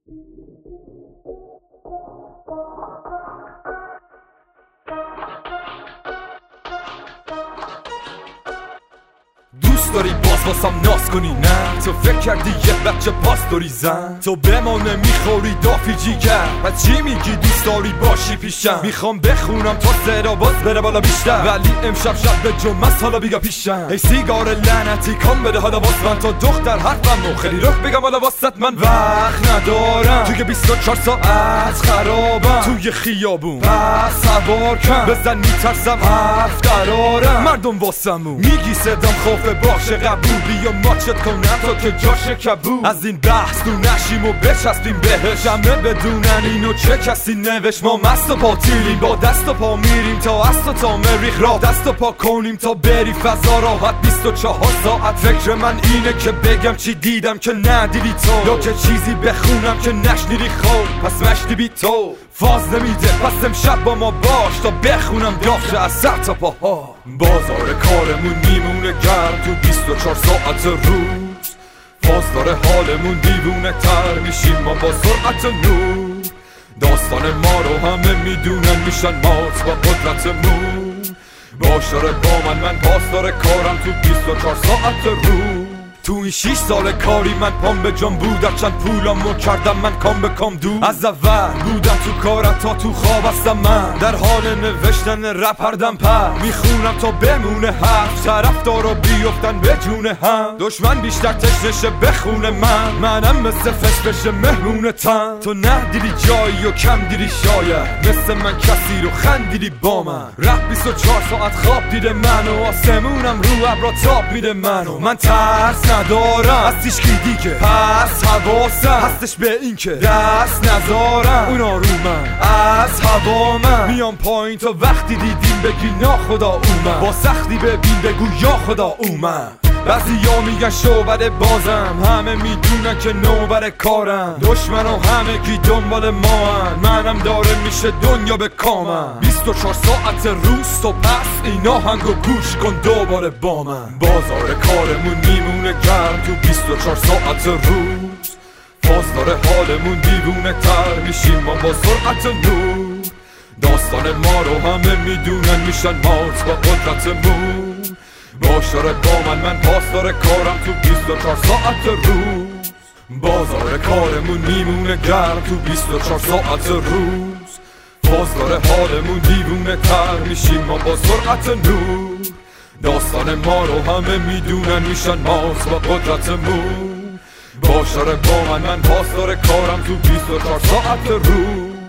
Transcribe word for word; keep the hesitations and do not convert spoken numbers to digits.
دوست داری باز واسم ناز کنی نه؟ تو فکر کردی یه بچه پاس داری زن؟ تو به ما نمیخوری دافی جیگر پس چی میگی دوست داری باشی پیشم؟ میخوام بخونم تا صدا باز بره بالا بیشتر، ولی امشب شب به جمعه حالا بیگا پیشم. ای سیگار لعنتی کام بده حالا واس من، تا دختر حرفم و خیلی رخ بگم حالا واسط من وقت ندارم، توی بیست و چهار ساعت خرابم توی خیابون پس سوار کن بزن میترسم حرف قرارم مردم واسمون میگی صدام خوف باشه قبول بیا ماچت کنم تا که جاش کبول. از این بحث تو نشیم و بچسبیم بهش، همه بدونن اینو چه کسی نوشت. ما مست و پاتیلیم با دست و پا میریم تا است و تا مریخ را دست و پا کنیم تا بری فضا راحت بیست و چهار ساعت. فکر من اینه که بگم چی دیدم که ندیدی تو، یا که چیزی بخونم که نشنیدی خوب پس مشتی بی تو. فاز نمیده پس امشب با ما باش تا بخونم دافشه از سر تا پاها. بازار کارمون میمونه گرم تو بیست و چهار ساعت روز، فاز داره حالمون دیوونه تر میشیم ما با سرعت نور. داستان ما رو همه میدونن میشن مات با قدرتمون. باش داره با من من پاس داره کارم تو بیست و چهار ساعت روز. تو این شیش سال کاری من پام به جام بود، چند پولامو کردم من کام به کام دو. از اول بودم تو کارت تا تو خواب هستم من، در حال نوشتن رپ هر دم پر میخونم تا بمونه حرف، طرفدارا بیفتن به جون هم، دشمن بیشتر تشنشه بخونه من، منم مثل فش بشه مهمون تن. تو نه دیدی جایی و کم دیدی شاید مثل من کسی رو خندیدی با من. رپ بیست و چهار ساعت خواب دیده منو، آسمونم رو ابرا تاب میده منو. من ترس ندارم از تیشکی دیگه پس حواسم هستش به این که دست نذارم اونا رو من از هوا من میام پایین تا وقتی دیدیم بگی ناخدا اومد، با سختی ببین بگو یا خدا اومد. بعضیا میگن شعبده بازم، همه میدونن که نوبر کارم، دشمن و همه کی دنبال ما هن. منم داره میشه دنیا به کامم، بیست و چهار ساعت روز تو پس اینا هنگو گوش کن دوباره با من. بازار کارمون میمونه گرم تو بیست و چهار ساعت روز، فاز داره حالمون دیوونه تر میشیم ما با سرعت نور. داستان ما رو همه میدونن میشن مات با قدرتمون. باش داره با من من پاس داره کارم تو بیست و چهار ساعت روز. بازار کارمون میمونه گرم تو بیست و چهار ساعت روز، فاز داره حالمون دیوونه تر میشیم ما با سرعت نور. داستان ما رو همه میدونن میشن مات با قدرتمون. باش داره با من من پاس داره کارم تو بیست و چهار ساعت روز.